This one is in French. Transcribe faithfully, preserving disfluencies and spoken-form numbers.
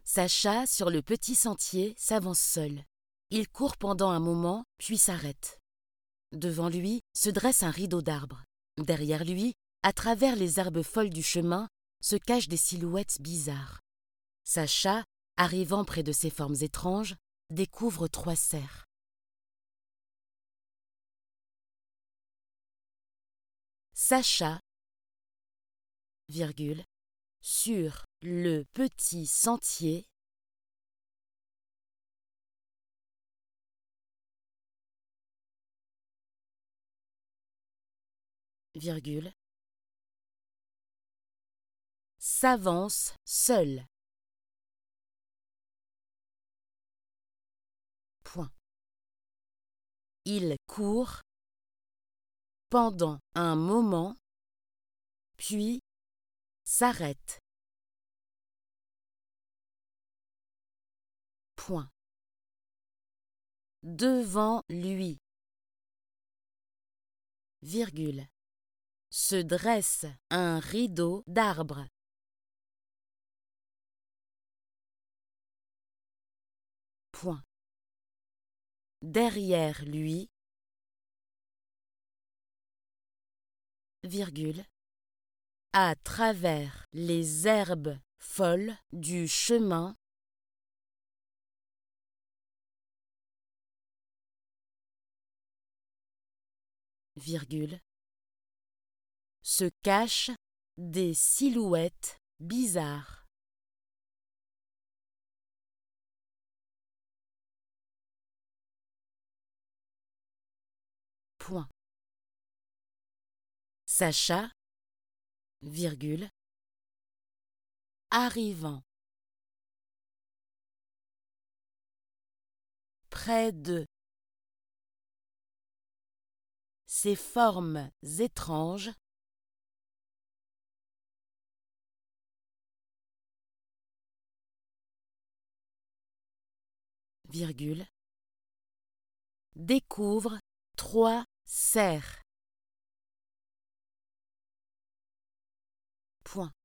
Sacha, sur le petit sentier, s'avance seul. Il court pendant un moment, puis s'arrête. Devant lui se dresse un rideau d'arbres. Derrière lui, à travers les herbes folles du chemin, se cachent des silhouettes bizarres. Sacha, arrivant près de ces formes étranges, découvre trois cerfs. Sacha, virgule, sur le petit sentier, virgule, s'avance seul. Point. Il court pendant un moment, puis s'arrête. Point. Devant lui, virgule, se dresse un rideau d'arbres. Point. Derrière lui, virgule, à travers les herbes folles du chemin, virgule, se cachent des silhouettes bizarres. Point. Sacha, virgule, arrivant près de ces formes étranges, virgule, découvre trois cerfs. Point.